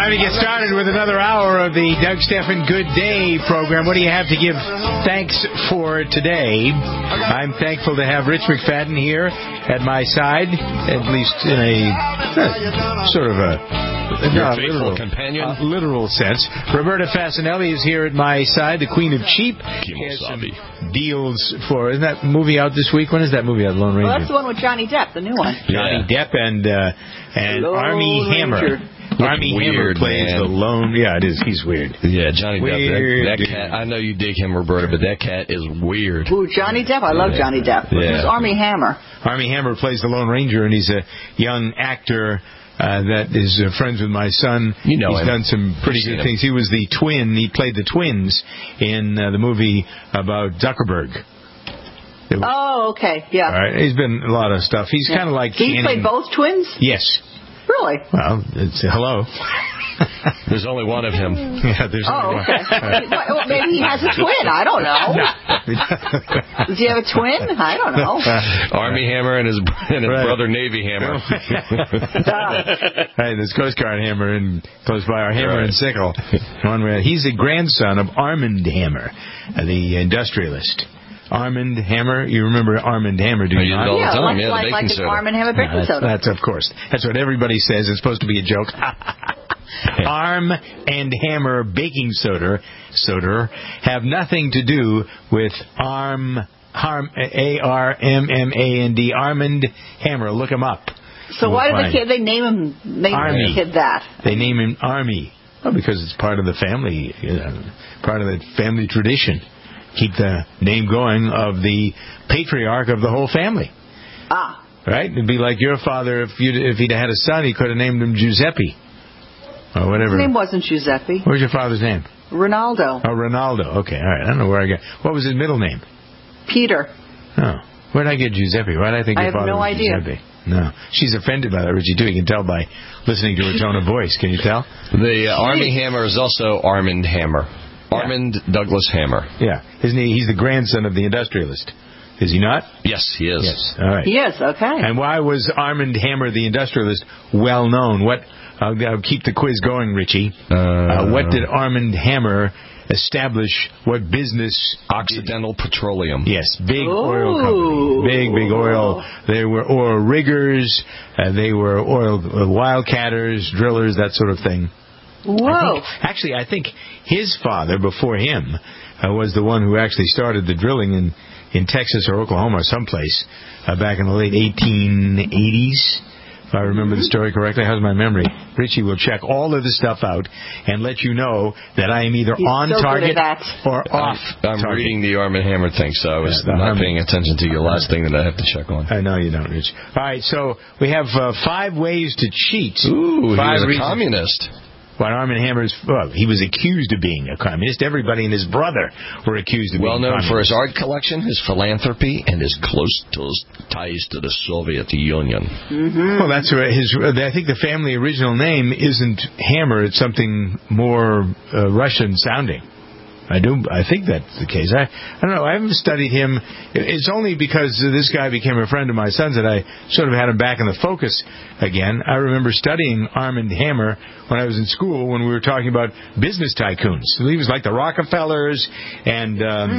Time to get started with another hour of the Doug Stephan Good Day program. What do you have to give thanks for today? I'm thankful to have Rich McFadden here at my side, at least in a sort of faithful companion. Literal sense. Roberta Fasanelli is here at my side, the Queen of Cheap. Deals for, isn't that movie out this week? When is that movie out, Lone Ranger? Well, that's the one with Johnny Depp, the new one. Johnny Depp and Armie Hammer. Armie Hammer plays the lone. Yeah, it is. He's weird. Yeah, Johnny Depp. That cat. I know you dig him, Roberta, but that cat is weird. Ooh, Johnny Depp. I love Johnny Depp. Who's Armie Hammer? Armie Hammer plays the Lone Ranger, and he's a young actor that is friends with my son. You know he's done some pretty good things. He was the twin. He played the twins in the movie about Zuckerberg. Oh, okay. Yeah. All right. He's been in a lot of stuff. He's kind of like... He played both twins? Yes. Really? Well, it's hello. There's only one of him. Yeah, there's only okay. Well, maybe he has a twin. I don't know. Does he have a twin? I don't know. Armie Hammer and his brother Navy Hammer. Right, there's Coast Guard Hammer and close by our Hammer and Sickle. He's the grandson of Armand Hammer, the industrialist. Armand Hammer, you remember Armand Hammer, do you not? All the time. Like an Armand Hammer baking soda. That's of course. That's what everybody says. It's supposed to be a joke. Arm and Hammer baking soda have nothing to do with A-R-M-M-A-N-D, Armand Hammer. Look him up. So why did they name the kid that? They name him Armie. Oh, because it's part of the family, part of the family tradition. Keep the name going of the patriarch of the whole family. Ah. Right? It'd be like your father, if he'd had a son, he could have named him Giuseppe. Or whatever. His name wasn't Giuseppe. What was your father's name? Ronaldo. Oh, Ronaldo. Okay, all right. I don't know where I got... What was his middle name? Peter. Oh. Where did I get Giuseppe? Why did I think your father was Giuseppe? No. She's offended by that, Richie, too. You can tell by listening to her tone of voice. Can you tell? The Armie Hammer is also Armand Hammer. Armand Douglas Hammer. Yeah. He's the grandson of the industrialist. Is he not? Yes, he is. Yes. All right. He is, okay. And why was Armand Hammer, the industrialist, well known? I'll keep the quiz going, Richie. What did Armand Hammer establish? What business? Occidental Petroleum. Yes, big oil company. Big oil. They were oil riggers. They were oil wildcatters, drillers, that sort of thing. Whoa. I think his father, before him, was the one who actually started the drilling in Texas or Oklahoma or someplace back in the late 1880s, if I remember the story correctly. How's my memory? Richie will check all of the stuff out and let you know that I am either on target or off target. I'm reading the Arm & Hammer thing, so I was not paying attention to your last thing that I have to check on. I know you don't, Rich. All right, so we have 5 ways to cheat. Ooh, he was a communist. Well, Armand Hammer he was accused of being a communist. Everybody and his brother were accused of being well-known for his art collection, his philanthropy, and his close ties to the Soviet Union. Mm-hmm. Well, that's right. I think the family original name isn't Hammer. It's something more Russian-sounding. I think that's the case. I don't know. I haven't studied him. It's only because this guy became a friend of my son's that I sort of had him back in the focus again. I remember studying Armand Hammer when I was in school when we were talking about business tycoons. He was like the Rockefellers and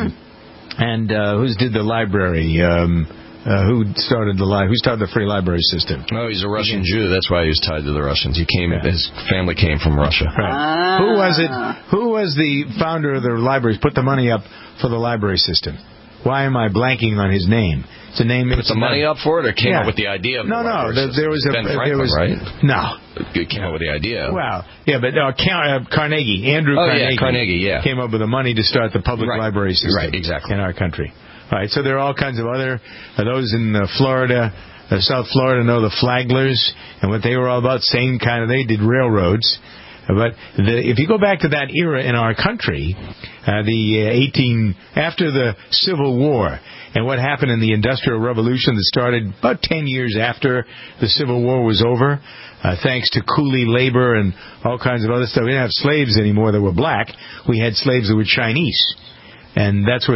who did the library? Who started the free library system? Oh, he's a Russian Jew. That's why he was tied to the Russians. His family came from Russia. Right. Who was it? Who was the founder of the libraries? Put the money up for the library system. Why am I blanking on his name? It's a name. Put the money up for it, or came up with the idea of the library system? There was Ben Franklin, right? No, you came up with the idea. Well, yeah, but Carnegie, Andrew Carnegie. Yeah, Carnegie, yeah, came up with the money to start the public library system. Right, exactly. In our country. All right, so there are all kinds of other, those in Florida, South Florida know the Flaglers, and what they were all about, they did railroads. But if you go back to that era in our country, after the Civil War, and what happened in the Industrial Revolution that started about 10 years after the Civil War was over, thanks to coolie labor and all kinds of other stuff. We didn't have slaves anymore that were black. We had slaves that were Chinese. And that's what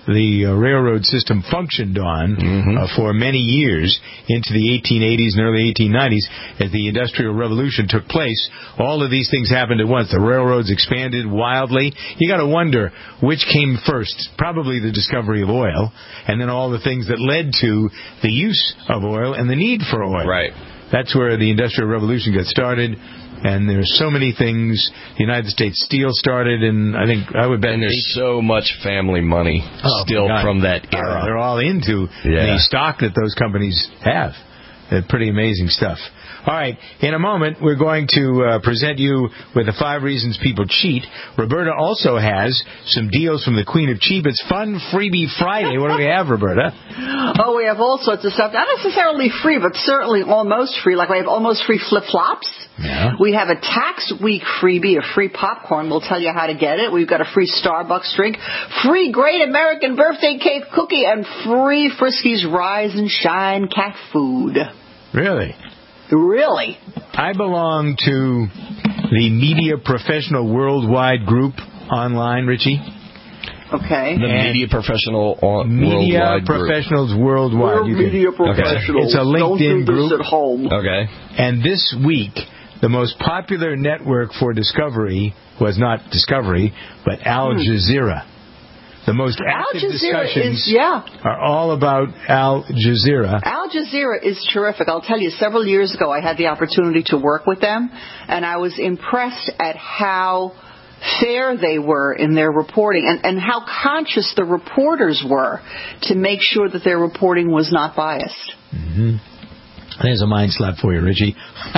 the railroad system functioned on for many years into the 1880s and early 1890s as the Industrial Revolution took place. All of these things happened at once. The railroads expanded wildly. You got to wonder which came first. Probably the discovery of oil, and then all the things that led to the use of oil and the need for oil. Right. That's where the Industrial Revolution got started. And there's so many things. The United States Steel started, and I would bet. And there's so much family money still from that era. They're all into the stock that those companies have. They're pretty amazing stuff. All right, in a moment, we're going to present you with the 5 reasons people cheat. Roberta also has some deals from the Queen of Cheap. It's Fun Freebie Friday. What do we have, Roberta? Oh, we have all sorts of stuff. Not necessarily free, but certainly almost free. Like we have almost free flip-flops. Yeah. We have a tax week freebie, a free popcorn. We'll tell you how to get it. We've got a free Starbucks drink, free Great American Birthday Cake cookie, and free Friskies Rise and Shine cat food. Really? Really? I belong to the Media Professional Worldwide group online, Richie. Okay. The Media Professional Media Worldwide Professionals Worldwide. We're Media Professionals. It's a LinkedIn Don't do group. this at home. Okay. And this week, the most popular network for Discovery was not Discovery, but Al Jazeera. The most active discussions are all about Al Jazeera. Al Jazeera is terrific. I'll tell you, several years ago I had the opportunity to work with them, and I was impressed at how fair they were in their reporting and how conscious the reporters were to make sure that their reporting was not biased. Mm-hmm. There's a mind slap for you, Richie.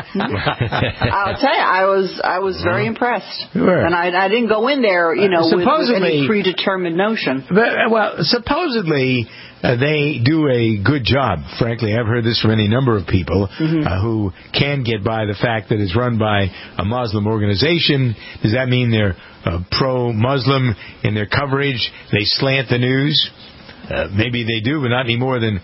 I'll tell you, I was very impressed. Sure. And I didn't go in there, with any predetermined notion. Well, supposedly they do a good job. Frankly, I've heard this from any number of people who can get by the fact that it's run by a Muslim organization. Does that mean they're pro-Muslim in their coverage? They slant the news? Maybe they do, but not any more than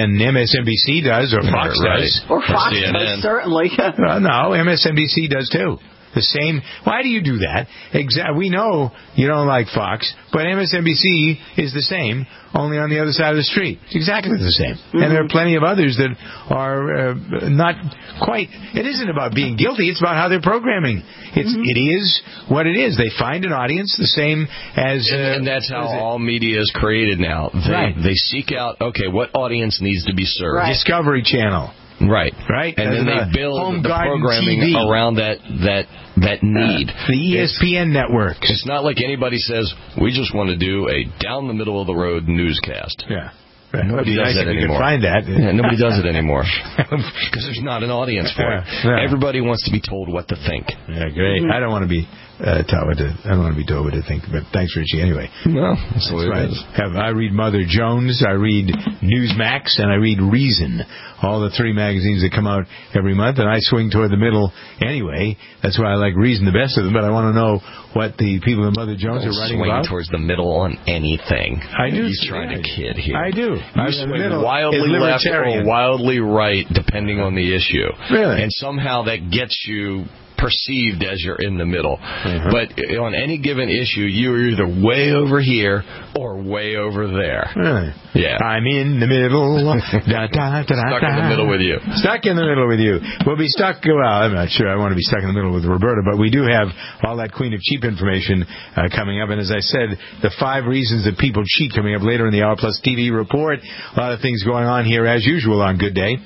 MSNBC does or Fox does. Or Fox does, certainly. No, MSNBC does too. The same. Why do you do that? We know you don't like Fox, but MSNBC is the same, only on the other side of the street. It's exactly the same. Mm-hmm. And there are plenty of others that are not quite. It isn't about being guilty. It's about how they're programming. It is what it is. They find an audience the same as... and that's how all media is created now. They seek out, what audience needs to be served. Right. Discovery Channel. Right. And then they build the programming TV. around that need. The ESPN networks. It's not like anybody says, we just want to do a down-the-middle-of-the-road newscast. Yeah. Nobody does that anymore. Find that. Yeah, nobody does it anymore because there's not an audience for it. Yeah. Everybody wants to be told what to think. Yeah, great. I don't want to be told what to think. But thanks, Richie. Anyway, no, that's right. I read Mother Jones, I read Newsmax, and I read Reason. All the 3 magazines that come out every month, and I swing toward the middle anyway. That's why I like Reason the best of them. But I want to know what the people in Mother Jones are writing about. Swing towards the middle on anything. I do. You're trying to kid here. I do. You swing wildly left or wildly right, depending on the issue. Really? And somehow that gets you perceived as you're in the middle. But on any given issue, you're either way over here or way over there. Really? Yeah. I'm in the middle. Stuck in the middle with you. Stuck in the middle with you. We'll be stuck, I'm not sure I want to be stuck in the middle with Roberta, but we do have all that Queen of Cheap information coming up. And as I said, the 5 reasons that people cheat coming up later in the Hour Plus TV report. A lot of things going on here as usual on Good Day.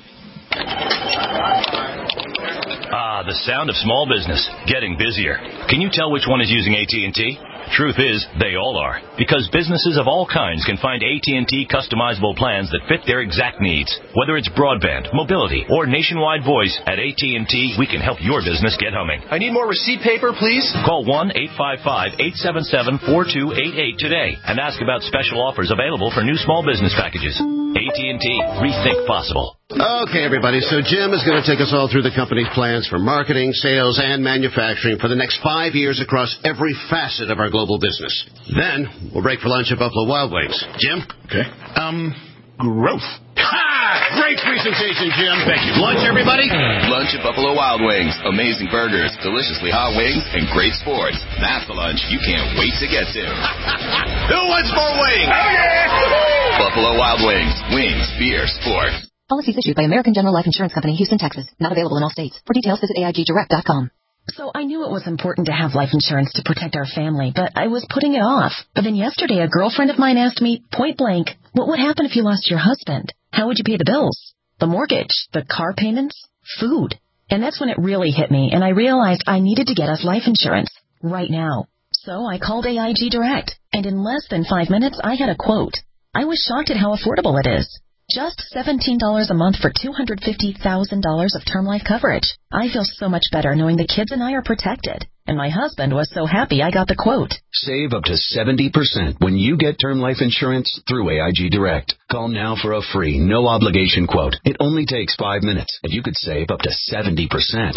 The sound of small business getting busier. Can you tell which one is using AT&T? Truth is, they all are. Because businesses of all kinds can find AT&T customizable plans that fit their exact needs. Whether it's broadband, mobility, or nationwide voice, at AT&T, we can help your business get humming. I need more receipt paper, please. Call 1-855-877-4288 today and ask about special offers available for new small business packages. AT&T. Rethink possible. Okay, everybody. So Jim is going to take us all through the company's plans for marketing, sales, and manufacturing for the next 5 years across every facet of our global business. Then we'll break for lunch at Buffalo Wild Wings. Jim? Okay. Growth. Ha! Great presentation, Jim. Thank you. Lunch, everybody? Lunch at Buffalo Wild Wings. Amazing burgers, deliciously hot wings, and great sports. That's the lunch you can't wait to get to. Who wants more wings? Oh, yeah! Buffalo Wild Wings. Wings, beer, sports. Policies issued by American General Life Insurance Company, Houston, Texas. Not available in all states. For details, visit AIGdirect.com. So I knew it was important to have life insurance to protect our family, but I was putting it off. But then yesterday, a girlfriend of mine asked me, point blank, what would happen if you lost your husband? How would you pay the bills? The mortgage? The car payments? Food? And that's when it really hit me, and I realized I needed to get us life insurance right now. So I called AIG Direct, and in less than 5 minutes, I had a quote. I was shocked at how affordable it is. Just $17 a month for $250,000 of term life coverage. I feel so much better knowing the kids and I are protected. And my husband was so happy I got the quote. Save up to 70% when you get term life insurance through AIG Direct. Call now for a free, no-obligation quote. It only takes 5 minutes, and you could save up to 70%.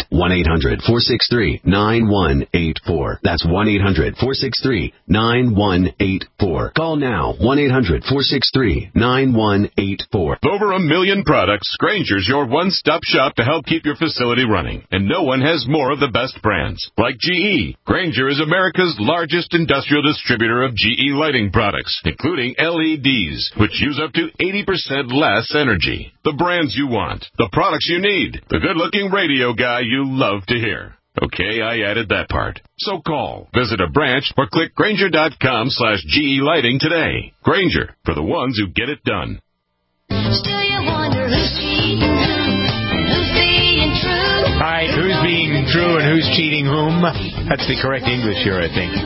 1-800-463-9184. That's 1-800-463-9184. Call now. 1-800-463-9184. Over 1 million products, Grainger's your one-stop shop to help keep your facility running. And no one has more of the best brands. Like GE. Grainger is America's largest industrial distributor of GE lighting products, including LEDs, which use up to 80% less energy. The brands you want. The products you need. The good-looking radio guy you love to hear. Okay, I added that part. So call, visit a branch, or click Grainger.com/GE Lighting today. Grainger, for the ones who get it done. Still you wonder who's cheating and who's being true. All right, who's being true and who's cheating whom? That's the correct English here, I think.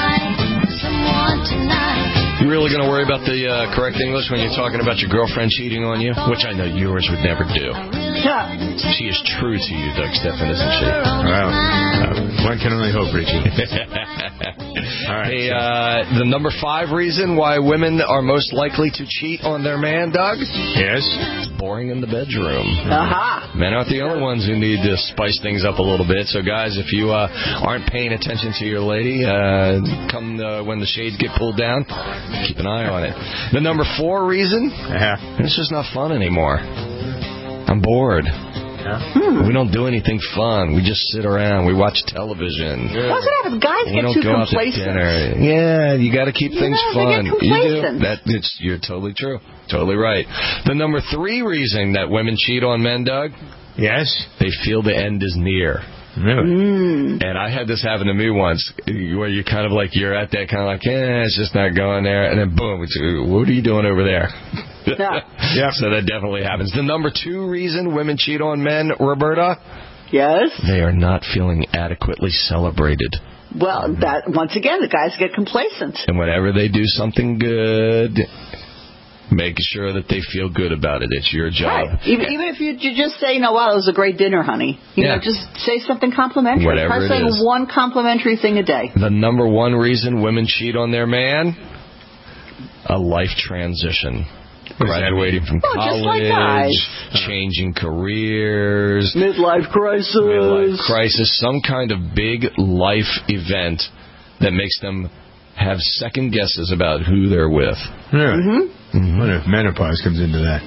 You really going to worry about the correct English when you're talking about your girlfriend cheating on you? Which I know yours would never do. She is true to you, Doug Stephan, isn't she? Well, one can only hope, Richie. All right. Hey, the number 5 reason why women are most likely to cheat on their man, Doug? Yes? Boring in the bedroom. Aha. Men aren't the only ones who need to spice things up a little bit. So, guys, if you aren't paying attention to your lady, come when the shades get pulled down, keep an eye on it. The number 4 reason? It's just not fun anymore. I'm bored. We don't do anything fun. We just sit around. We watch television. What's what happens? Guys We get don't too go out to complacent. dinner. Yeah, you got to keep things fun. They get complacent. You do. You're totally true. Totally right. The number 3 reason that women cheat on men, Doug? Yes? They feel the end is near. Really? And I had this happen to me once, where you're kind of like, you're at that kind of like, it's just not going there. And then boom, it's, what are you doing over there? Yeah. So that definitely happens. The number 2 reason women cheat on men, Roberta? Yes? They are not feeling adequately celebrated. Well, that once again, the guys get complacent. And whenever they do something good, make sure that they feel good about it. It's your job. Right. Even if you just say, wow, it was a great dinner, honey. You know, just say something complimentary. Whatever Try saying it is. one complimentary thing a day. The number 1 reason women cheat on their man? A life transition. Graduating from college, just like guys. Changing careers, midlife crisis, some kind of big life event that makes them have second guesses about who they're with. Really? I wonder if menopause comes into that.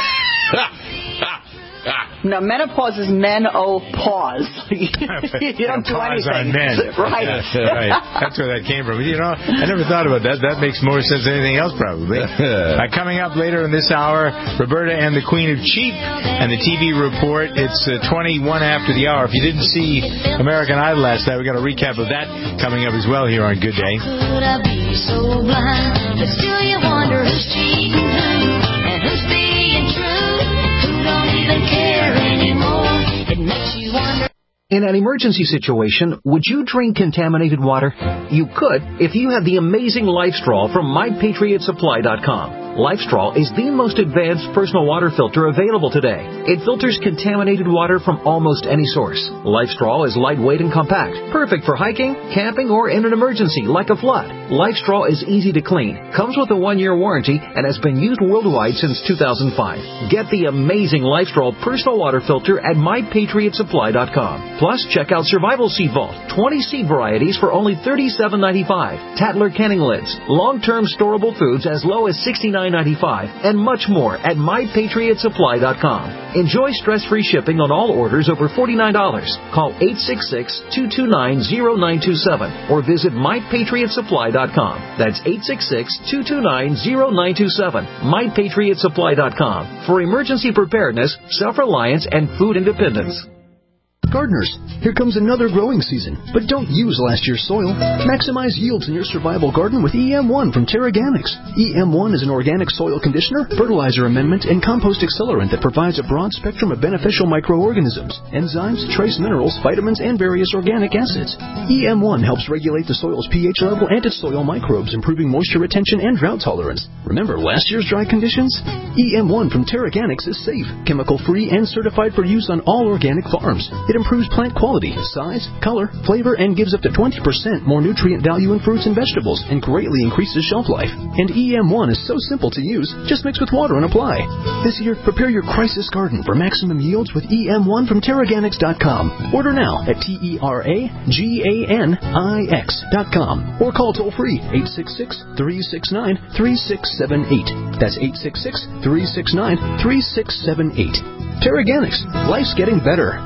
No, menopause is men-o-pause. You don't do Pause anything. on men. Right. Right. That's where that came from. I never thought about that. That makes more sense than anything else, probably. Coming up later in this hour, Roberta and the Queen of Cheap and the TV report. It's 21 after the hour. If you didn't see American Idol last night, we got a recap of that coming up as well here on Good Day. Could I be so blind? But still you wonder who's cheating and who's being true. Who don't even care anymore. It makes you wonder. In an emergency situation, would you drink contaminated water? You could if you had the amazing LifeStraw from MyPatriotSupply.com. LifeStraw is the most advanced personal water filter available today. It filters contaminated water from almost any source. LifeStraw is lightweight and compact, perfect for hiking, camping, or in an emergency like a flood. LifeStraw is easy to clean, comes with a 1-year warranty, and has been used worldwide since 2005. Get the amazing LifeStraw personal water filter at MyPatriotSupply.com. Plus, check out Survival Seed Vault, 20 seed varieties for only $37.95. Tatler Kenning lids, long-term storable foods as low as $69 $49.95, and much more at MyPatriotSupply.com. Enjoy stress-free shipping on all orders over $49. Call 866-229-0927 or visit MyPatriotSupply.com. That's 866-229-0927. MyPatriotSupply.com for emergency preparedness, self-reliance, and food independence. Gardeners, here comes another growing season, but don't use last year's soil. Maximize yields in your survival garden with EM1 from Terraganics. EM1 is an organic soil conditioner, fertilizer amendment, and compost accelerant that provides a broad spectrum of beneficial microorganisms, enzymes, trace minerals, vitamins, and various organic acids. EM1 helps regulate the soil's pH level and its soil microbes, improving moisture retention and drought tolerance. Remember last year's dry conditions? EM1 from Terraganics is safe, chemical-free, and certified for use on all organic farms. It improves plant quality, size, color, flavor, and gives up to 20% more nutrient value in fruits and vegetables, and greatly increases shelf life. And EM1 is so simple to use, just mix with water and apply. This year, prepare your crisis garden for maximum yields with EM1 from Terraganics.com. Order now at TerraGanix.com or call toll-free 866-369-3678. That's 866-369-3678. Terraganics. Life's getting better.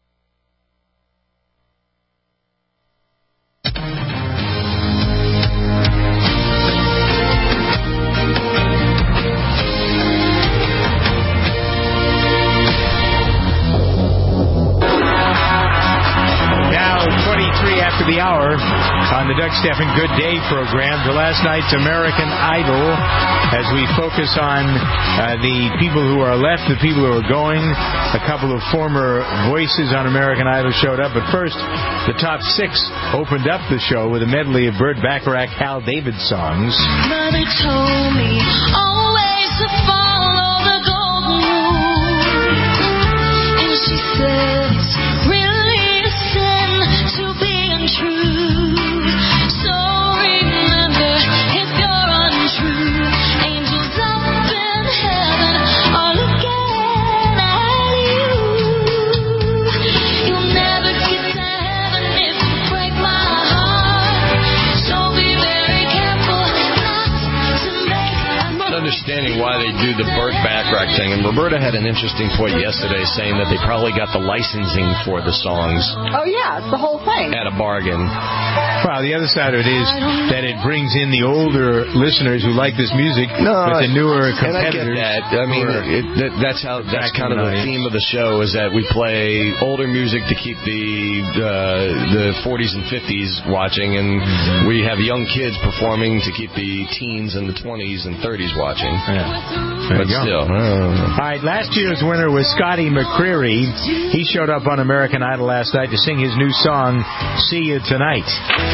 The hour on the Doug Stephan Good Day program for last night's American Idol, as we focus on the people who are left, the people who are going. A couple of former voices on American Idol showed up, but first the top 6 opened up the show with a medley of Burt Bacharach, Hal David songs. Mother told me always to follow the golden rule, and she said it's really a sin to be untrue. So remember, if you're untrue, angels up in heaven are looking at you. You'll never get to heaven if you break my heart. So be very careful not to make understanding why they do the Burt Bacharach thing. And Roberta had an interesting point yesterday saying that they probably got the licensing for the songs. Oh, yeah, it's the whole thing. At a bargain. Well, the other side of it is that it brings in the older listeners who like this music with the newer competitors. And I get that. I mean, that's kind of the theme of the show, is that we play older music to keep the 40s and 50s watching, and we have young kids performing to keep the teens and the 20s and 30s watching. Yeah. But still. All right, last year's winner was Scotty McCreery. He showed up on American Idol last night to sing his new song, See You Tonight.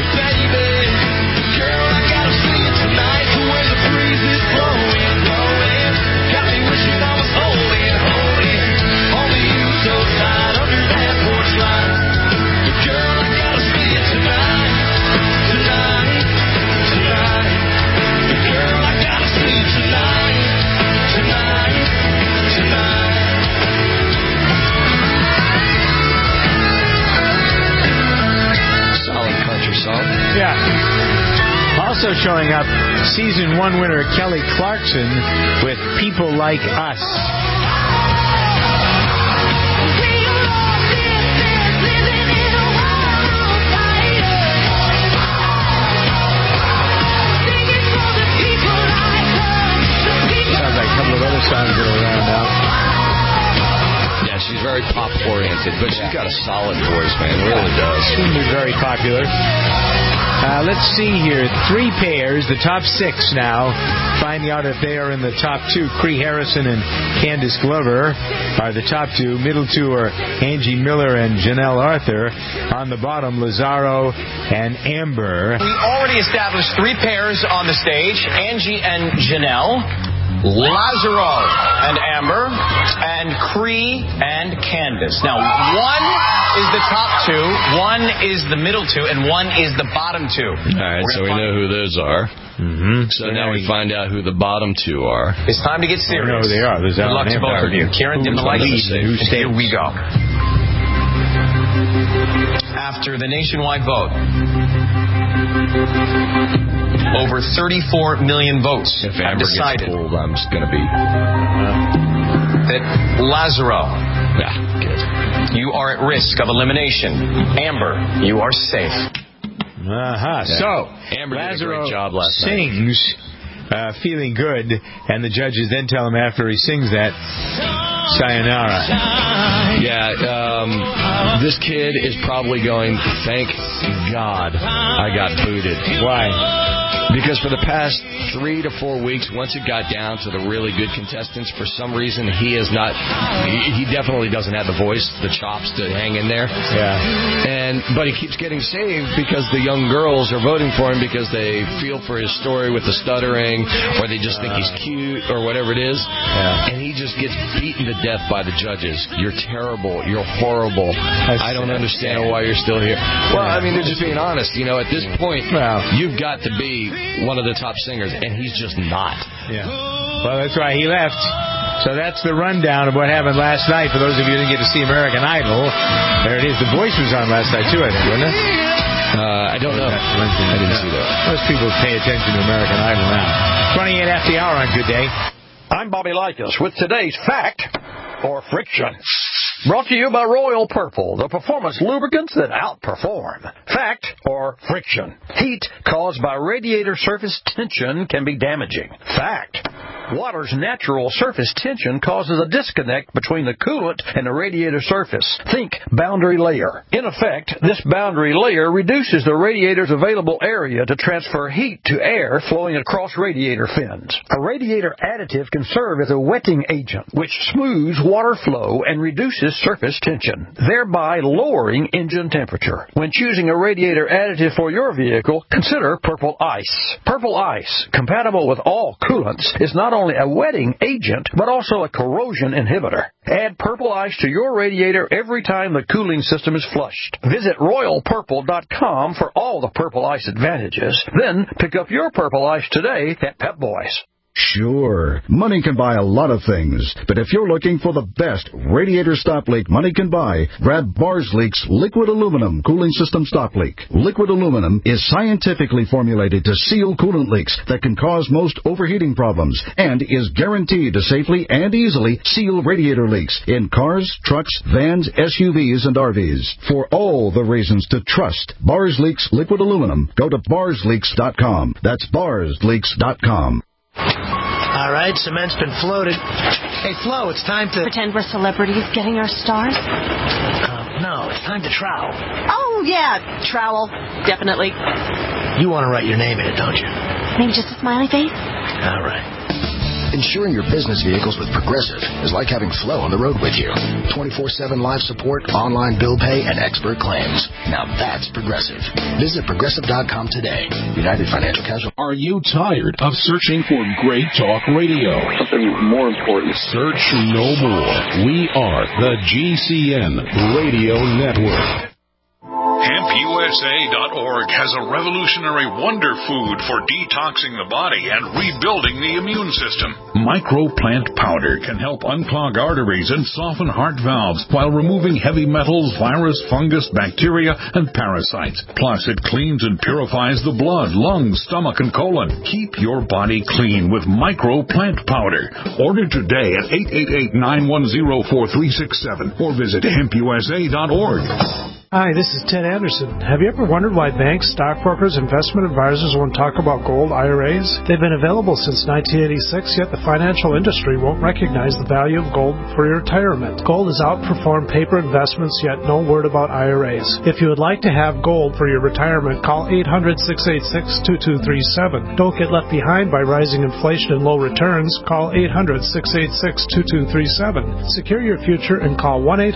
Yeah. Also showing up, season 1 winner Kelly Clarkson with People Like Us. Sounds like a couple of other songs that are around now. Yeah, she's very pop-oriented, but she's got a solid voice, man. It really does. She's going to be very popular. Let's see here. 3 pairs, the top 6 now. Finding out if they are in the top 2. Cree Harrison and Candice Glover are the top 2. Middle 2 are Angie Miller and Janelle Arthur. On the bottom, Lazaro and Amber. We already established 3 pairs on the stage. Angie and Janelle, Lazaro and Amber, and Cree and Candice. Now, 1 is the top 2, 1 is the middle 2, and 1 is the bottom 2. All right, so we know who those are. Mm-hmm. So now we find out who the bottom 2 are. It's time to get serious. I know who they are. Good luck to both of you. Kieran, dim the lights. Here we go. After the nationwide vote, over 34 million votes If have Amber decided gets pulled, I'm just going to be... that Lazaro, good. you are at risk of elimination. Amber, you are safe. So, Amber did a Lazaro great job last sings, feeling good, and the judges then tell him after he sings that, sayonara. Yeah, this kid is probably going, thank God I got booted. Why? Because for the past 3 to 4 weeks, once it got down to the really good contestants, for some reason he is not. He definitely doesn't have the voice, the chops to hang in there. Yeah. But he keeps getting saved because the young girls are voting for him because they feel for his story with the stuttering, or they just think he's cute, or whatever it is. Yeah. And he just gets beaten to death by the judges. You're terrible. You're horrible. I don't understand why you're still here. Well, I mean, they're just being honest. You know, at this point, you've got to be one of the top singers, and he's just not. Yeah. Well, that's why he left. So that's the rundown of what happened last night. For those of you who didn't get to see American Idol, there it is. The Voice was on last night, too, I think, wasn't it? I don't know. I didn't see that. Most people pay attention to American Idol now. 28 after the hour on Good Day. I'm Bobby Likas with today's Fact or Friction. Brought to you by Royal Purple, the performance lubricants that outperform. Fact or friction. Heat caused by radiator surface tension can be damaging. Fact. Water's natural surface tension causes a disconnect between the coolant and the radiator surface. Think boundary layer. In effect, this boundary layer reduces the radiator's available area to transfer heat to air flowing across radiator fins. A radiator additive can serve as a wetting agent, which smooths water flow and reduces surface tension, thereby lowering engine temperature. When choosing a radiator additive for your vehicle, consider Purple Ice. Purple Ice, compatible with all coolants, is not only a wetting agent, but also a corrosion inhibitor. Add Purple Ice to your radiator every time the cooling system is flushed. Visit RoyalPurple.com for all the Purple Ice advantages. Then pick up your Purple Ice today at Pep Boys. Sure, money can buy a lot of things, but if you're looking for the best radiator stop leak money can buy, grab Bars Leak's Liquid Aluminum Cooling System Stop Leak. Liquid aluminum is scientifically formulated to seal coolant leaks that can cause most overheating problems and is guaranteed to safely and easily seal radiator leaks in cars, trucks, vans, SUVs, and RVs. For all the reasons to trust Bars Leak's Liquid Aluminum, go to barsleaks.com. That's barsleaks.com. All right, cement's been floated. Hey, Flo, it's time to... Pretend we're celebrities getting our stars? No, it's time to trowel. Oh, yeah, trowel. Definitely. You want to write your name in it, don't you? Maybe just a smiley face? All right. Insuring your business vehicles with Progressive is like having Flo on the road with you. 24/7 live support, online bill pay, and expert claims. Now that's Progressive. Visit Progressive.com today. United Financial Casualty. Are you tired of searching for great talk radio? Something more important. Search no more. We are the GCN Radio Network. HempUSA.org has a revolutionary wonder food for detoxing the body and rebuilding the immune system. Microplant powder can help unclog arteries and soften heart valves while removing heavy metals, virus, fungus, bacteria, and parasites. Plus, it cleans and purifies the blood, lungs, stomach, and colon. Keep your body clean with Microplant powder. Order today at 888-910-4367 or visit HempUSA.org. Hi, this is Ted Anderson. Have you ever wondered why banks, stockbrokers, investment advisors won't talk about gold IRAs? They've been available since 1986, yet the financial industry won't recognize the value of gold for your retirement. Gold has outperformed paper investments, yet no word about IRAs. If you would like to have gold for your retirement, call 800-686-2237. Don't get left behind by rising inflation and low returns. Call 800-686-2237. Secure your future and call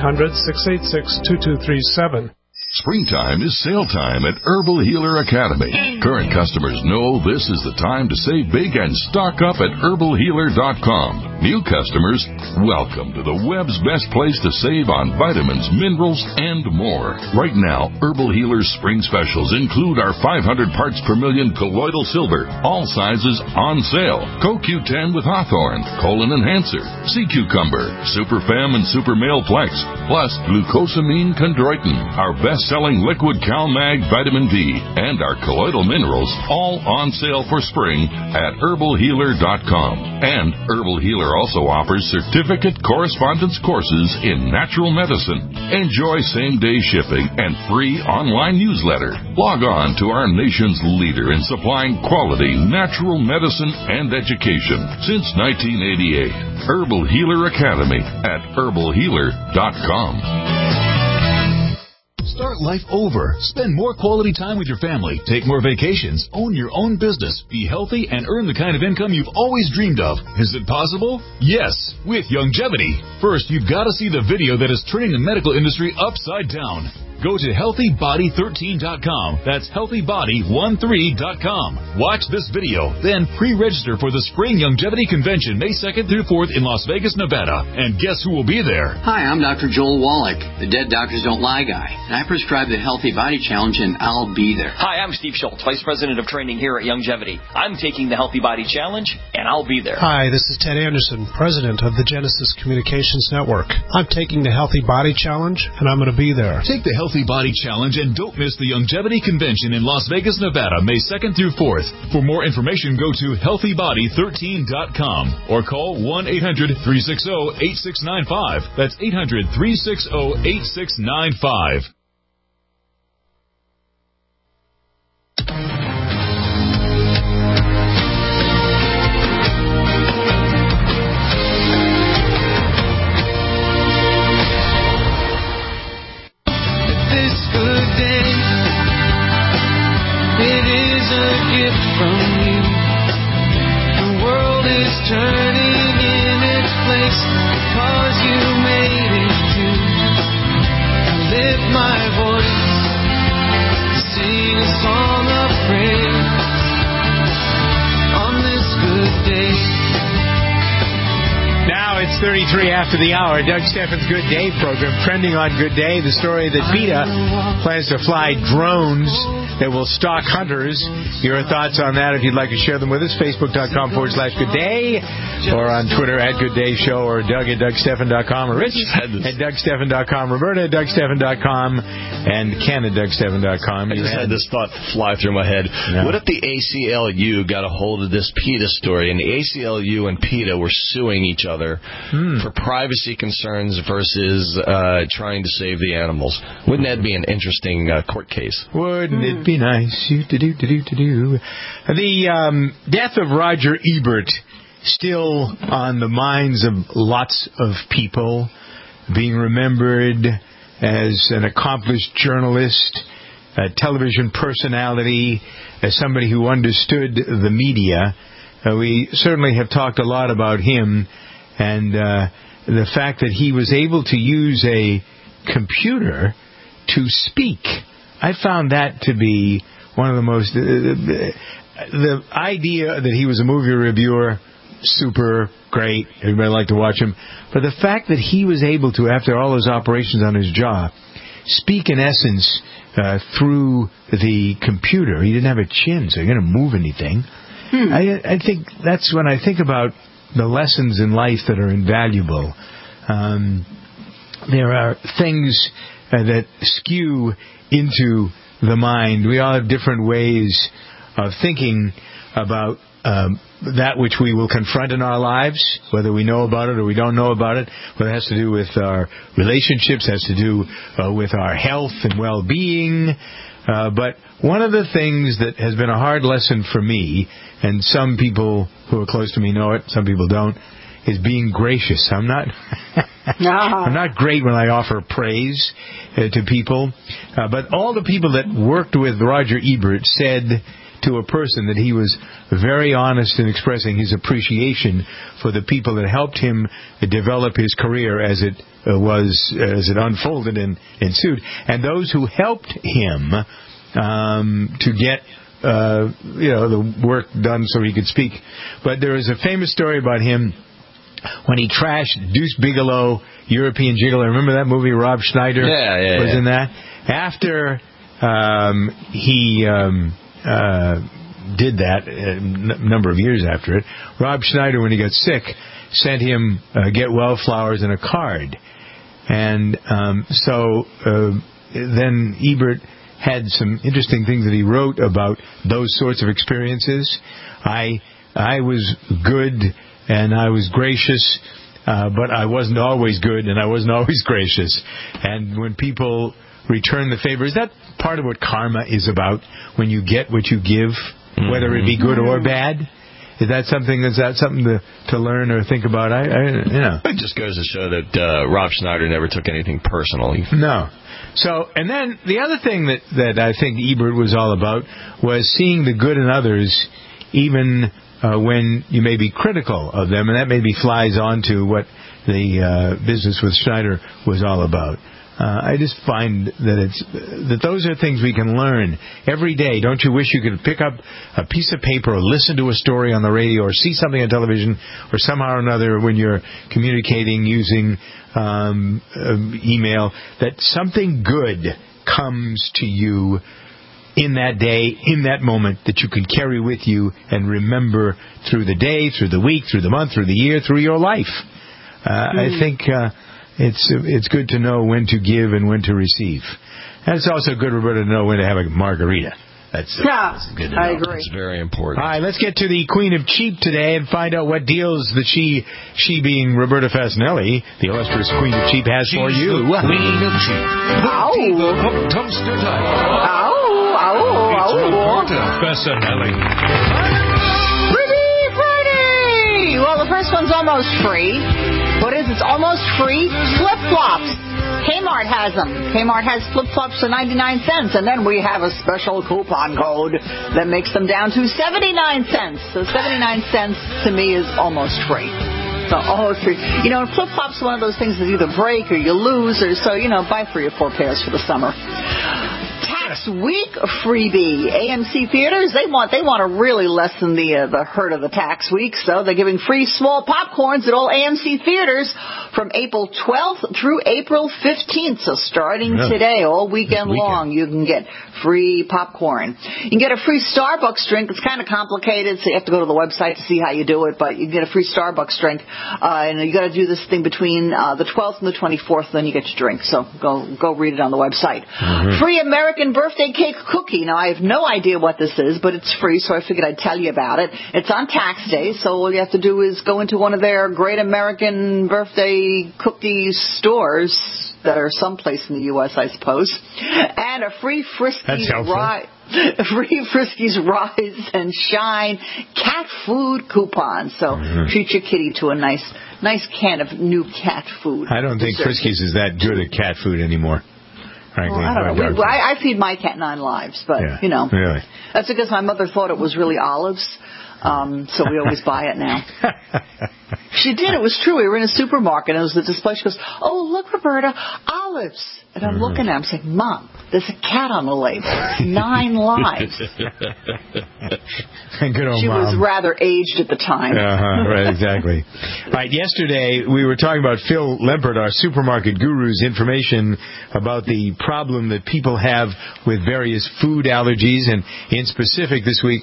1-800-686-2237. Springtime is sale time at Herbal Healer Academy. Current customers know this is the time to save big and stock up at herbalhealer.com. New customers, welcome to the web's best place to save on vitamins, minerals, and more. Right now, Herbal Healer's spring specials include our 500 parts per million colloidal silver, all sizes on sale. CoQ10 with Hawthorne, Colon Enhancer, Sea Cucumber, Super Fem and Super Male Flex, plus Glucosamine Chondroitin, our best-selling liquid CalMag Vitamin D, and our colloidal minerals, all on sale for spring at herbalhealer.com. And Herbal Healer also offers certificate correspondence courses in natural medicine. Enjoy same-day shipping and free online newsletter. Log on to our nation's leader in supplying quality natural medicine and education since 1988. Herbal Healer Academy at herbalhealer.com. Start life over. Spend more quality time with your family. Take more vacations. Own your own business. Be healthy and earn the kind of income you've always dreamed of. Is it possible? Yes, with Youngevity. First, you've got to see the video that is turning the medical industry upside down. Go to HealthyBody13.com. That's HealthyBody13.com. Watch this video, then pre-register for the Spring Youngevity Convention May 2nd through 4th in Las Vegas, Nevada. And guess who will be there? Hi, I'm Dr. Joel Wallach, the Dead Doctors Don't Lie guy. And I prescribe the Healthy Body Challenge, and I'll be there. Hi, I'm Steve Schultz, Vice President of Training here at Youngevity. I'm taking the Healthy Body Challenge, and I'll be there. Hi, this is Ted Anderson, President of the Genesis Communications Network. I'm taking the Healthy Body Challenge, and I'm going to be there. Take the Healthy Body Challenge and don't miss the Youngevity Convention in Las Vegas, Nevada, May 2nd through 4th. For more information, go to HealthyBody13.com or call 1-800-360-8695. That's 800-360-8695. Turning in its place because you made it too. I lift my voice to sing a song of praise on this good day. Now it's 33 after the hour. Doug Steffen's Good Day program, trending on Good Day. The story that PETA plans to fly drones that will stalk hunters. Your thoughts on that, if you'd like to share them with us, Facebook.com/GoodDay, or on Twitter at Good Day Show, or Doug at DougSteffen.com, or Rich at DougSteffen.com, Roberta at DougSteffen.com, and Ken at DougSteffen.com. I just had this thought fly through my head. Yeah. What if the ACLU got a hold of this PETA story, and the ACLU and PETA were suing each other for privacy concerns versus trying to save the animals? Wouldn't that be an interesting court case? Wouldn't it be nice? The death of Roger Ebert still on the minds of lots of people, being remembered as an accomplished journalist, a television personality, as somebody who understood the media. We certainly have talked a lot about him and the fact that he was able to use a computer to speak. I found that to be one of the most... The idea that he was a movie reviewer, super great. Everybody liked to watch him. But the fact that he was able to, after all his operations on his jaw, speak in essence through the computer. He didn't have a chin, so he couldn't move anything. I think that's when I think about the lessons in life that are invaluable. There are things that skew into the mind. We all have different ways of thinking about that which we will confront in our lives, whether we know about it or we don't know about it, whether it has to do with our relationships, has to do with our health and well-being. But one of the things that has been a hard lesson for me, and some people who are close to me know it, some people don't, is being gracious. I'm not I'm not great when I offer praise to people, but all the people that worked with Roger Ebert said to a person that he was very honest in expressing his appreciation for the people that helped him develop his career as it unfolded and ensued, and those who helped him to get the work done so he could speak. But there is a famous story about him when he trashed Deuce Bigalow, European Gigolo. Remember that movie? Rob Schneider was in that. After he did that, a number of years after it, Rob Schneider, when he got sick, sent him get well flowers and a card. And then Ebert had some interesting things that he wrote about those sorts of experiences. I was good and I was gracious, but I wasn't always good and I wasn't always gracious. And when people return the favor, is that part of what karma is about? When you get what you give, whether it be good or bad? Is that something to learn or think about? It just goes to show that Rob Schneider never took anything personally. No. So, and then the other thing that I think Ebert was all about was seeing the good in others, even when you may be critical of them, and that maybe flies on to what the business with Schneider was all about. I just find that those are things we can learn every day. Don't you wish you could pick up a piece of paper or listen to a story on the radio or see something on television or somehow or another when you're communicating using email, that something good comes to you in that day, in that moment, that you can carry with you and remember through the day, through the week, through the month, through the year, through your life. I think it's good to know when to give and when to receive. And it's also good, Roberta, to know when to have a margarita. That's good to know. I agree. It's very important. All right, let's get to the Queen of Cheap today and find out what deals that she being Roberta Fasinelli, the illustrious Queen of Cheap, has for you. Queen of Cheap. The dumpster dive. It's Roberta Fasinelli. Freebie Friday! Well, the first one's almost free. What is it? It's almost free? Flip-flops. Kmart has them. Kmart has flip-flops for 99 cents, and then we have a special coupon code that makes them down to 79 cents. So 79 cents to me is almost free. So almost free. You know, flip-flops are one of those things that either break or you lose, or so, buy 3 or 4 pairs for the summer. Tax Week freebie. AMC Theaters, they want to really lessen the hurt of the tax week, so they're giving free small popcorns at all AMC Theaters from April 12th through April 15th. So starting today, all weekend long, you can get free popcorn. You can get a free Starbucks drink. It's kind of complicated, so you have to go to the website to see how you do it, but you can get a free Starbucks drink, and you got to do this thing between the 12th and the 24th, then you get your drink. So go read it on the website. Free American birthday cake cookie. Now, I have no idea what this is, but it's free, so I figured I'd tell you about it. It's on tax day, so all you have to do is go into one of their Great American Birthday Cookie stores that are someplace in the U.S., I suppose, and a free Friskies Rise and Shine cat food coupon. So treat your kitty to a nice can of new cat food. I don't think Friskies is that good at cat food anymore. Frankly, well, I don't know. I feed my cat 9 lives, but, Really? That's because my mother thought it was really olives, so we always buy it now. She did. It was true. We were in a supermarket, and it was the display. She goes, "Oh, look, Roberta, olives." And I'm looking at her. I'm saying, "Mom, there's a cat on the label. 9 lives." Good old She Mom. was rather aged at the time. Right, exactly. Right, yesterday we were talking about Phil Lempert, our supermarket guru's information about the problem that people have with various food allergies, and in specific this week.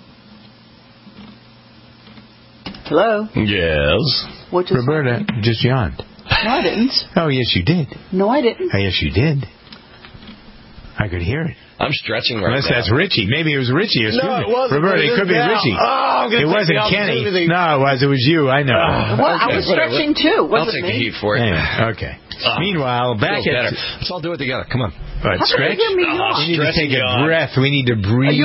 Hello? Yes. What just Roberta, happened? you just yawned. No, I didn't. Oh, yes, you did. No, I didn't. Oh, yes, you did. I could hear it. I'm stretching right Unless now. that's Richie. Maybe it was Richie. No, it wasn't. Roberta, it could be Richie. It wasn't Kenny. No, it was you. I know. Well, I was stretching too. I'll take the heat for it. Anyway, okay. Meanwhile, back Feels at... better. Let's all do it together. Come on. All right, How can stretch. you hear me yawn? We need to take a breath. We need to breathe.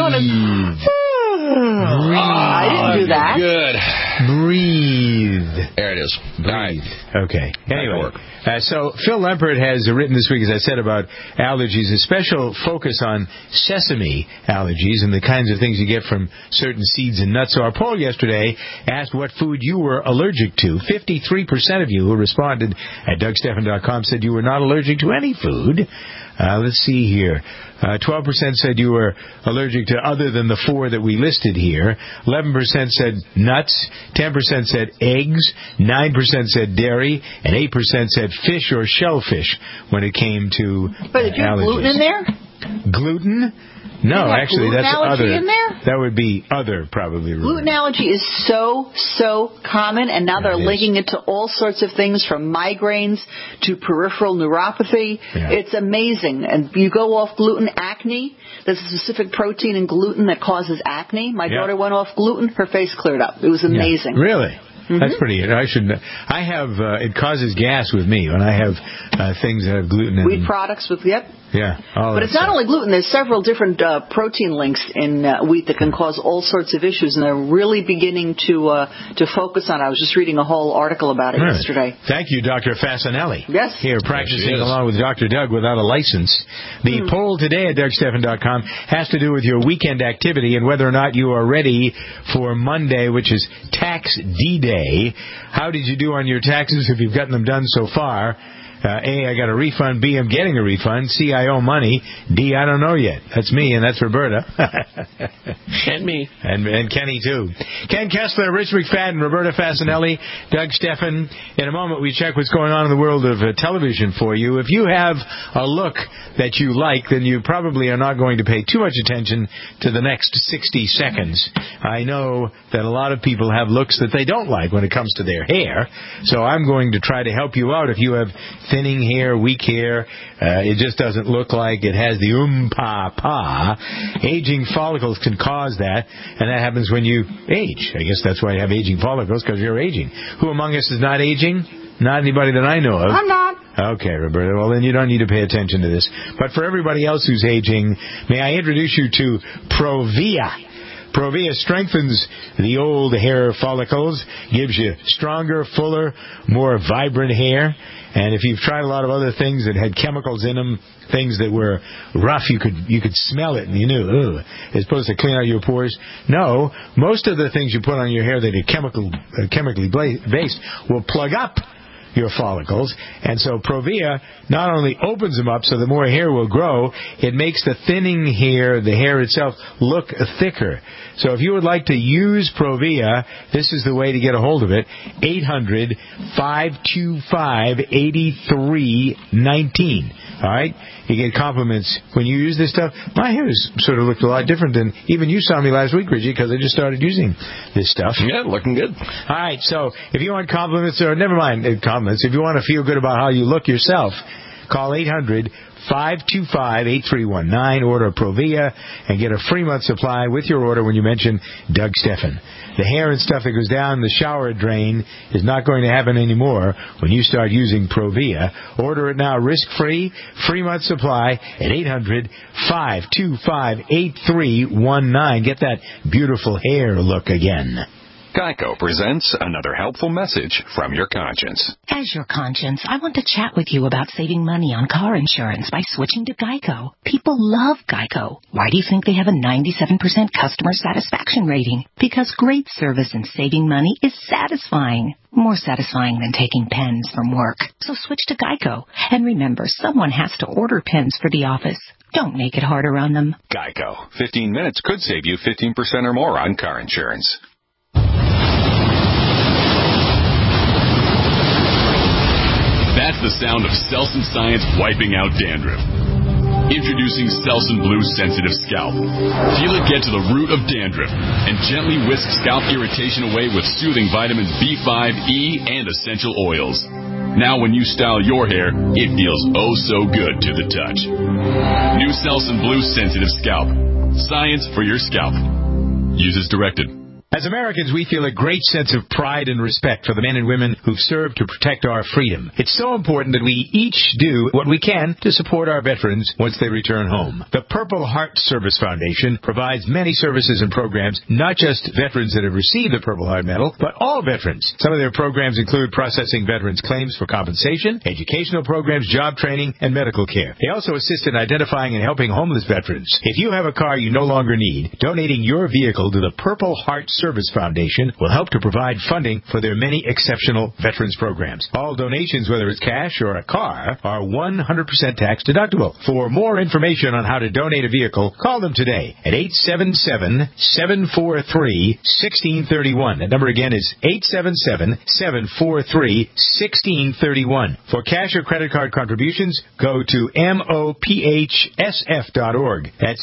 I didn't do that. Good. Breathe. There it is. Breathe. Okay. Anyway, so Phil Lempert has written this week, as I said, about allergies, a special focus on sesame allergies and the kinds of things you get from certain seeds and nuts. So our poll yesterday asked what food you were allergic to. 53% of you who responded at DougStephan.com said you were not allergic to any food. Let's see here. 12% said you were allergic to other than the 4 that we listed here. 11% said nuts. 10% said eggs, 9% said dairy, and 8% said fish or shellfish when it came to But did you have gluten in there? Gluten? No, actually, gluten that's allergy other. in there? That would be other, probably. Gluten allergy is so common, and now they're linking it to all sorts of things from migraines to peripheral neuropathy. Yeah. It's amazing. And you go off gluten, acne. There's a specific protein in gluten that causes acne. My daughter went off gluten. Her face cleared up. It was amazing. Yeah. Really? That's pretty. I have. It causes gas with me when I have things that have gluten in them. Wheat products with Yeah. But it's not only gluten. There's several different protein links in wheat that can cause all sorts of issues, and they're really beginning to focus on it. I was just reading a whole article about it yesterday. Thank you, Dr. Fasanelli. Yes. Here, practicing along with Dr. Doug without a license. The poll today at DougStephan.com has to do with your weekend activity and whether or not you are ready for Monday, which is Tax D-Day. How did you do on your taxes if you've gotten them done so far? A, I got a refund. B, I'm getting a refund. C, I owe money. D, I don't know yet. That's me, and that's Roberta. And me. And Kenny, too. Ken Kessler, Rich McFadden, Roberta Fasanelli, Doug Stephan. In a moment, we check what's going on in the world of television for you. If you have a look that you like, then you probably are not going to pay too much attention to the next 60 seconds. I know that a lot of people have looks that they don't like when it comes to their hair, so I'm going to try to help you out if you have thinning hair, weak hair. It just doesn't look like it has the pa. Aging follicles can cause that, and that happens when you age. I guess that's why you have aging follicles, because you're aging. Who among us is not aging? Not anybody that I know of. I'm not. Okay, Roberta. Well, then you don't need to pay attention to this. But for everybody else who's aging, may I introduce you to Provia. Provia strengthens the old hair follicles, gives you stronger, fuller, more vibrant hair. And if you've tried a lot of other things that had chemicals in them, things that were rough, you could smell it and you knew, it's supposed to clean out your pores. No, most of the things you put on your hair that are chemically based will plug up your follicles. And so Provia not only opens them up so the more hair will grow, it makes the thinning hair, the hair itself, look thicker. So if you would like to use Provia, this is the way to get a hold of it. 800-525-8319. All right? You get compliments when you use this stuff. My hair has sort of looked a lot different than even you saw me last week, Reggie, because I just started using this stuff. Yeah, looking good. All right, so if you want compliments, or never mind compliments, if you want to feel good about how you look yourself, call 800-525-8319, order Provia, and get a free month supply with your order when you mention Doug Stephan. The hair and stuff that goes down the shower drain is not going to happen anymore when you start using Provia. Order it now risk-free, free month supply at 800-525-8319. Get that beautiful hair look again. Geico presents another helpful message from your conscience. As your conscience, I want to chat with you about saving money on car insurance by switching to Geico. People love Geico. Why do you think they have a 97% customer satisfaction rating? Because great service and saving money is satisfying. More satisfying than taking pens from work. So switch to Geico. And remember, someone has to order pens for the office. Don't make it harder on them. Geico. 15 minutes could save you 15% or more on car insurance. That's the sound of Selsun Science wiping out dandruff. Introducing Selsun Blue Sensitive Scalp. Feel it get to the root of dandruff and gently whisk scalp irritation away with soothing vitamins B5, E, and essential oils. Now when you style your hair, it feels oh so good to the touch. New Selsun Blue Sensitive Scalp. Science for your scalp. Use as directed. As Americans, we feel a great sense of pride and respect for the men and women who've served to protect our freedom. It's so important that we each do what we can to support our veterans once they return home. The Purple Heart Service Foundation provides many services and programs, not just veterans that have received the Purple Heart Medal, but all veterans. Some of their programs include processing veterans' claims for compensation, educational programs, job training, and medical care. They also assist in identifying and helping homeless veterans. If you have a car you no longer need, donating your vehicle to the Purple Heart Service Foundation will help to provide funding for their many exceptional veterans programs. All donations, whether it's cash or a car, are 100% tax deductible. For more information on how to donate a vehicle, call them today at 877-743-1631. That number again is 877-743-1631. For cash or credit card contributions, go to mophsf.org. That's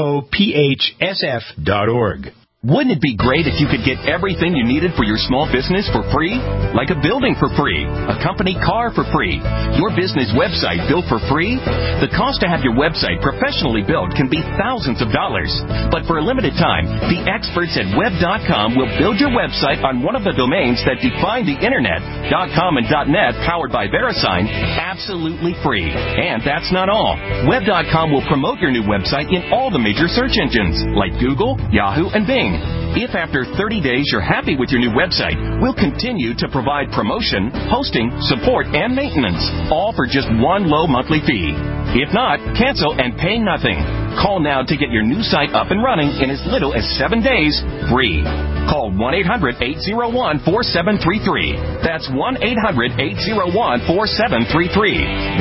mophsf.org. Wouldn't it be great if you could get everything you needed for your small business for free? Like a building for free, a company car for free, your business website built for free? The cost to have your website professionally built can be thousands of dollars. But for a limited time, the experts at Web.com will build your website on one of the domains that define the Internet, .com and .net, powered by VeriSign, absolutely free. And that's not all. Web.com will promote your new website in all the major search engines, like Google, Yahoo, and Bing. If after 30 days you're happy with your new website, we'll continue to provide promotion, hosting, support, and maintenance, all for just one low monthly fee. If not, cancel and pay nothing. Call now to get your new site up and running in as little as 7 days, free. Call 1-800-801-4733. That's 1-800-801-4733.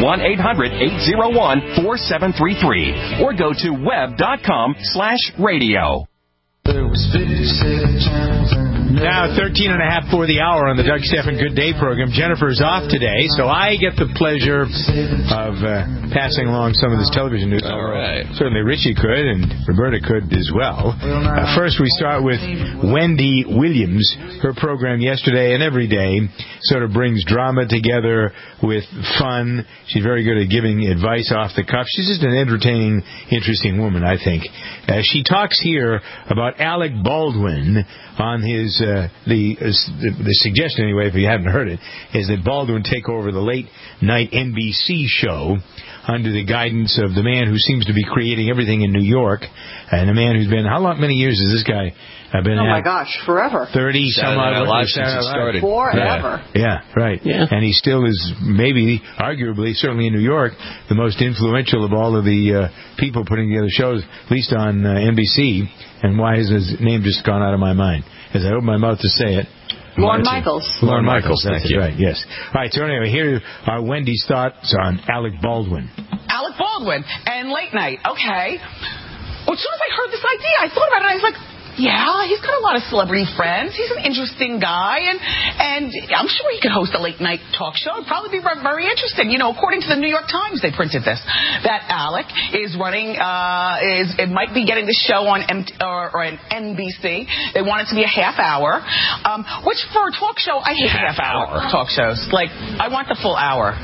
1-800-801-4733. Or go to web.com/radio. Now, 13 and a half for the hour on the Doug Stephan Good Day program. Jennifer's off today, so I get the pleasure of passing along some of this television news. All right. Certainly Richie could, and Roberta could as well. First, we start with Wendy Williams. Her program yesterday and every day sort of brings drama together with fun. She's very good at giving advice off the cuff. She's just an entertaining, interesting woman, I think. She talks here about Alec Baldwin on his the suggestion, anyway, if you haven't heard it, is that Baldwin take over the late night NBC show under the guidance of the man who seems to be creating everything in New York, and a man who's been, many years has this guy been Oh, at? my gosh, forever. 30 some odd Live since it started. Forever. Yeah, right. Yeah. And he still is maybe, arguably, certainly in New York, the most influential of all of the people putting together shows, at least on NBC. And why has his name just gone out of my mind? As I open my mouth to say it. Lorne Michaels. Lorne Michaels, thank you. Right, yes. All right, so anyway, here are Wendy's thoughts on Alec Baldwin. Alec Baldwin and late night. Okay. Well, as soon as I heard this idea, I thought about it, and I was like, yeah, he's got a lot of celebrity friends. He's an interesting guy, and I'm sure he could host a late-night talk show. It'd probably be very interesting. You know, according to the New York Times, they printed this, that Alec is running, it might be getting the show on an NBC. They want it to be a half hour, which for a talk show, I hate half-hour talk shows. Like, I want the full hour.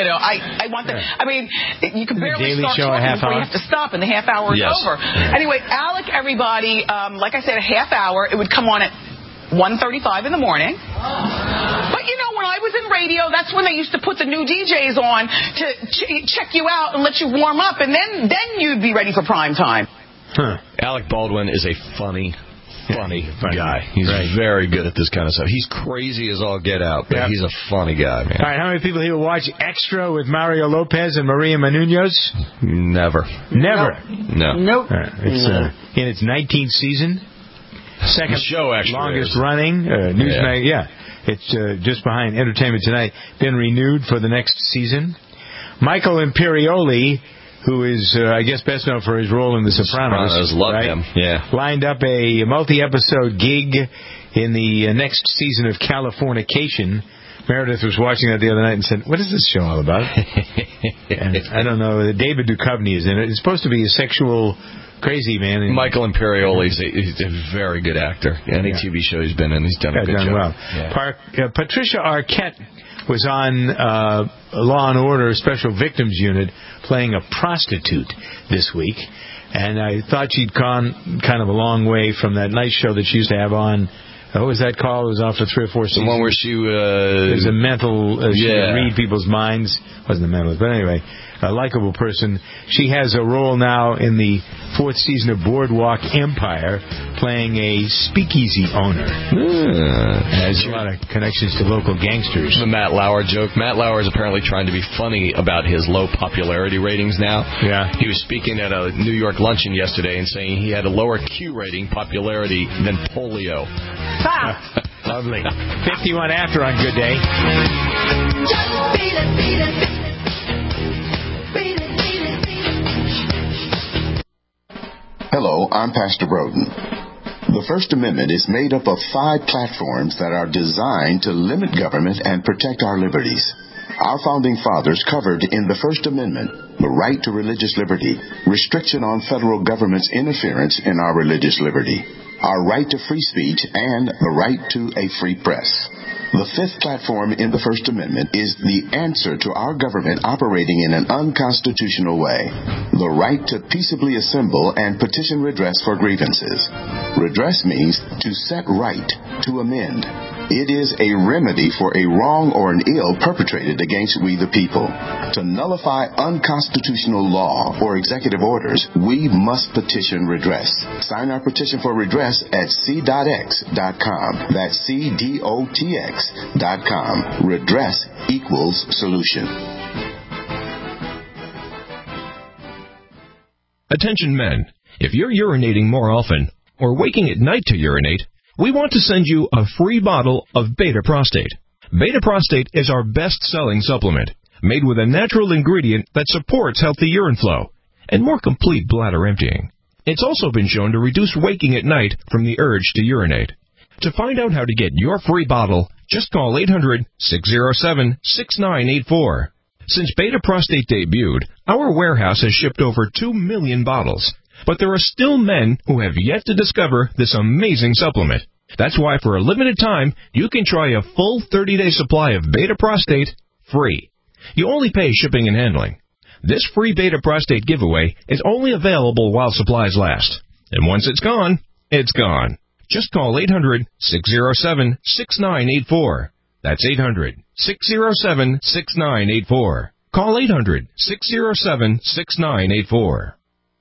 I want the, I mean, you can barely start talking before you have to stop, and the half hour is over. Anyway, Alec, everybody, like I said, a half hour. It would come on at 1:35 in the morning. But, you know, when I was in radio, that's when they used to put the new DJs on to check you out and let you warm up, and then you'd be ready for prime time. Alec Baldwin is a funny guy. He's very good at this kind of stuff. He's crazy as all get out, but he's a funny guy, man. All right, how many people here watch Extra with Mario Lopez and Maria Menounos? Never. No. Nope. It's in its 19th season. Second show, actually, longest running Newsmax. Yeah, it's just behind Entertainment Tonight. Been renewed for the next season. Michael Imperioli, who is, I guess, best known for his role in The Sopranos. Love him. Yeah. Lined up a multi-episode gig in the next season of Californication. Meredith was watching that the other night and said, "What is this show all about?" And I don't know. David Duchovny is in it. It's supposed to be a sexual crazy man. Michael Imperioli is a very good actor. Any TV show he's been in, he's done a good job. Well. Yeah. Patricia Arquette was on Law and Order Special Victims Unit playing a prostitute this week. And I thought she'd gone kind of a long way from that nice show that she used to have on. What was that called? It was off for 3 or 4 seasons. The one where she there's a mental... she could read people's minds. Wasn't a mentalist. But anyway, a likable person. She has a role now in the 4th season of Boardwalk Empire, playing a speakeasy owner. Has a lot of connections to local gangsters. The Matt Lauer joke. Matt Lauer is apparently trying to be funny about his low popularity ratings now. Yeah. He was speaking at a New York luncheon yesterday and saying he had a lower Q rating popularity than polio. Lovely. 51 after on Good Day. Hello, I'm Pastor Broden. The First Amendment is made up of 5 platforms that are designed to limit government and protect our liberties. Our founding fathers covered in the First Amendment the right to religious liberty, restriction on federal government's interference in our religious liberty, our right to free speech, and the right to a free press. The 5th platform in the First Amendment is the answer to our government operating in an unconstitutional way, the right to peaceably assemble and petition redress for grievances. Redress means to set right, to amend. It is a remedy for a wrong or an ill perpetrated against we the people. To nullify unconstitutional law or executive orders, we must petition redress. Sign our petition for redress at c.x.com. That's cdotx.com. Redress equals solution. Attention men, if you're urinating more often or waking at night to urinate, we want to send you a free bottle of Beta Prostate. Beta Prostate is our best-selling supplement, made with a natural ingredient that supports healthy urine flow and more complete bladder emptying. It's also been shown to reduce waking at night from the urge to urinate. To find out how to get your free bottle, just call 800-607-6984. Since Beta Prostate debuted, our warehouse has shipped over 2 million bottles. But there are still men who have yet to discover this amazing supplement. That's why for a limited time, you can try a full 30-day supply of Beta Prostate free. You only pay shipping and handling. This free Beta Prostate giveaway is only available while supplies last. And once it's gone, it's gone. Just call 800-607-6984. That's 800-607-6984. Call 800-607-6984.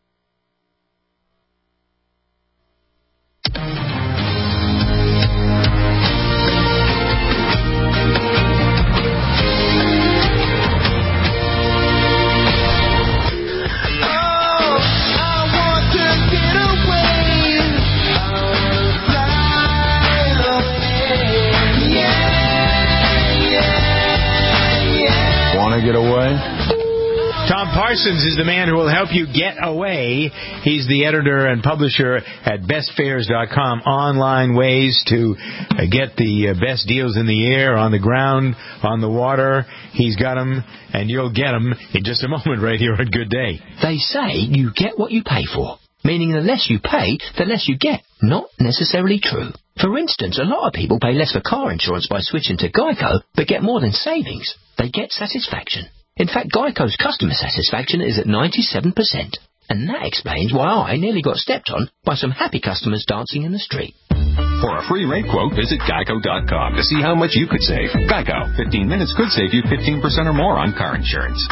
Want to get away? Tom Parsons is the man who will help you get away. He's the editor and publisher at bestfares.com. Online ways to get the best deals in the air, on the ground, on the water. He's got them, and you'll get them in just a moment right here on Good Day. They say you get what you pay for, meaning the less you pay, the less you get. Not necessarily true. For instance, a lot of people pay less for car insurance by switching to Geico, but get more than savings. They get satisfaction. In fact, Geico's customer satisfaction is at 97%. And that explains why I nearly got stepped on by some happy customers dancing in the street. For a free rate quote, visit geico.com to see how much you could save. Geico. 15 minutes could save you 15% or more on car insurance.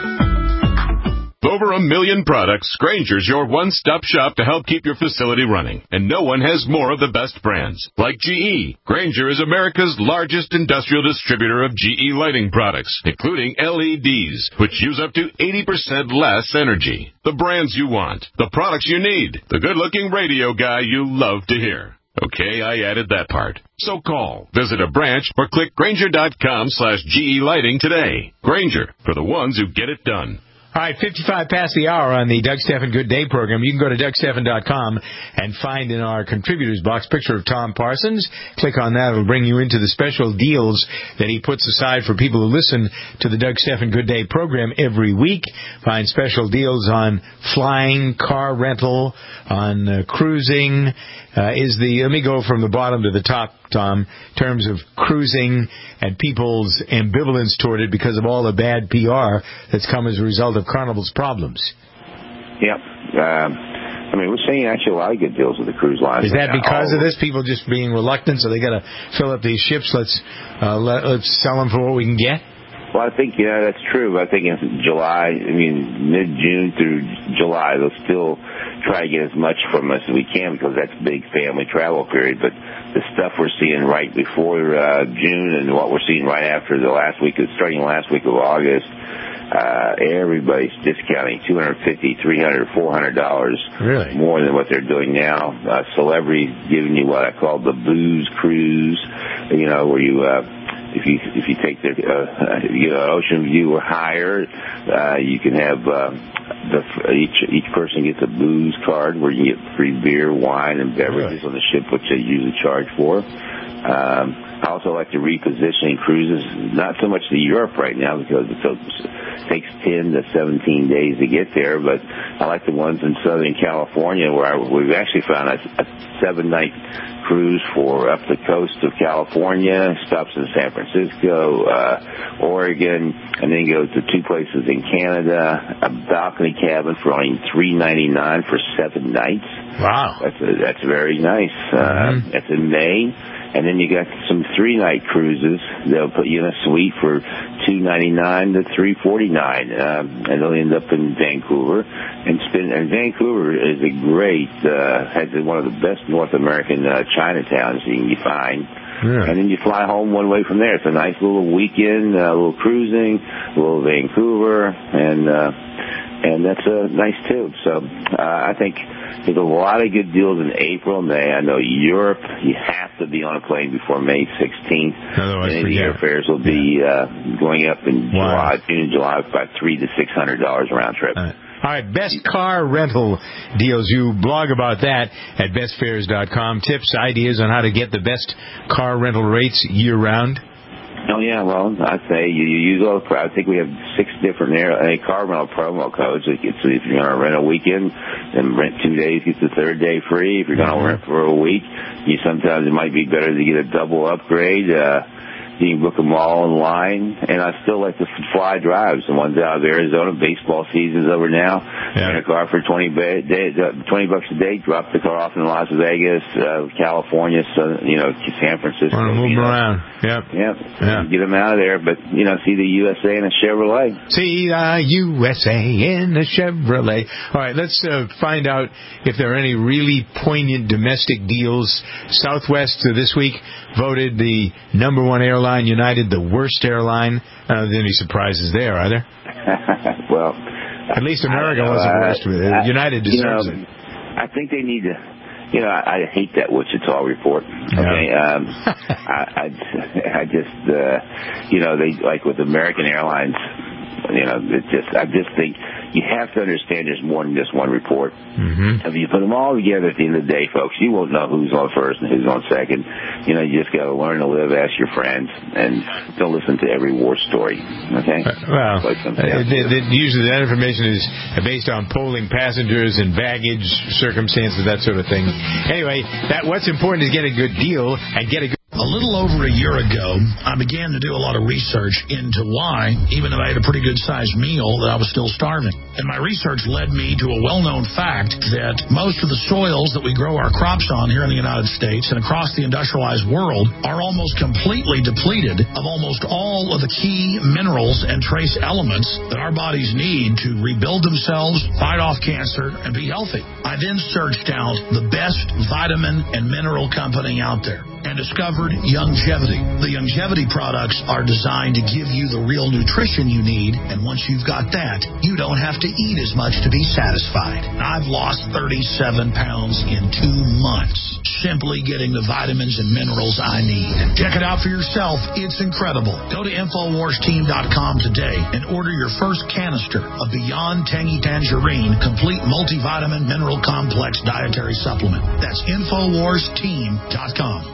Over 1 million products, Grainger's your one-stop shop to help keep your facility running. And no one has more of the best brands. Like GE, Grainger is America's largest industrial distributor of GE lighting products, including LEDs, which use up to 80% less energy. The brands you want, the products you need, the good-looking radio guy you love to hear. Okay, I added that part. So call, visit a branch, or click Grainger.com/GE Lighting today. Grainger, for the ones who get it done. All right, 55 past the hour on the Doug Stephan Good Day program. You can go to DougStephan.com and find in our contributors box picture of Tom Parsons. Click on that. It'll bring you into the special deals that he puts aside for people who listen to the Doug Stephan Good Day program every week. Find special deals on flying, car rental, on cruising. Let me go from the bottom to the top, Tom, in terms of cruising and people's ambivalence toward it because of all the bad PR that's come as a result of Carnival's problems. Yep. We're seeing actually a lot of good deals with the cruise lines. Is that because of this? People just being reluctant, so they got to fill up these ships. Let's sell them for what we can get? Well, I think, that's true. I think in July, mid-June through July, they'll still try to get as much from us as we can because that's a big family travel period. But the stuff we're seeing right before June and what we're seeing right after starting last week of August, everybody's discounting $250, $300, $400 more than what they're doing now. Celebrities giving you what I call the booze cruise, where you if you take the ocean view or higher, you can have each person gets a booze card where you get free beer, wine, and beverages on the ship, which they usually charge for. I also like the repositioning cruises, not so much to Europe right now because it takes 10 to 17 days to get there, but I like the ones in Southern California where we've actually found a 7-night cruise for up the coast of California, stops in San Francisco, Oregon, and then goes to 2 places in Canada, a balcony cabin for only $3.99 for 7 nights. Wow. That's very nice. That's in May. And then you got some 3-night cruises. They'll put you in a suite for $2.99 to $3.49, and they'll end up in Vancouver. And Vancouver is a great, has one of the best North American Chinatowns you can find. Yeah. And then you fly home one way from there. It's a nice little weekend, a little cruising, a little Vancouver, and that's nice too. So I think there's a lot of good deals in April, May. I know Europe, you have to be on a plane before May 16th. Otherwise, and the airfares will be going up in June and July by $300 to $600 round trip. All right, best car rental deals. You blog about that at bestfares.com. Tips, ideas on how to get the best car rental rates year-round. Oh, yeah, well, I'd say you use all the, I think we have 6 different car rental promo codes. So if you're going to rent a weekend, then rent 2 days, get the 3rd day free. If you're going to rent for a week, sometimes it might be better to get a double upgrade. You can book them all online, and I still like the fly drives. The ones out of Arizona, baseball season's over now. Rent a car for $20 a day. Drop the car off in Las Vegas, California, San Francisco. Want to move them around? Yep. Get them out of there, but see the USA in a Chevrolet. See the USA in a Chevrolet. All right, let's find out if there are any really poignant domestic deals. Southwest this week voted the #1 airline, United, the worst airline. Any surprises there, are there? Well, at least America wasn't the worst. United deserves it. I think they need to. I hate that Wichita report. Okay, I just they like with American Airlines. I just think you have to understand there's more than just one report. If you put them all together at the end of the day, folks, you won't know who's on first and who's on second. You just got to learn to live, ask your friends, and don't listen to every war story. Okay? Usually that information is based on polling passengers and baggage circumstances, that sort of thing. Anyway, what's important is get a good deal and get a good. A little over a year ago, I began to do a lot of research into why, even though I had a pretty good-sized meal, that I was still starving. And my research led me to a well-known fact that most of the soils that we grow our crops on here in the United States and across the industrialized world are almost completely depleted of almost all of the key minerals and trace elements that our bodies need to rebuild themselves, fight off cancer, and be healthy. I then searched out the best vitamin and mineral company out there and discovered Youngevity. The Youngevity products are designed to give you the real nutrition you need, and once you've got that, you don't have to eat as much to be satisfied. I've lost 37 pounds in 2 months, simply getting the vitamins and minerals I need. Check it out for yourself. It's incredible. Go to InfoWarsTeam.com today and order your first canister of Beyond Tangy Tangerine Complete Multivitamin Mineral Complex Dietary Supplement. That's InfoWarsTeam.com.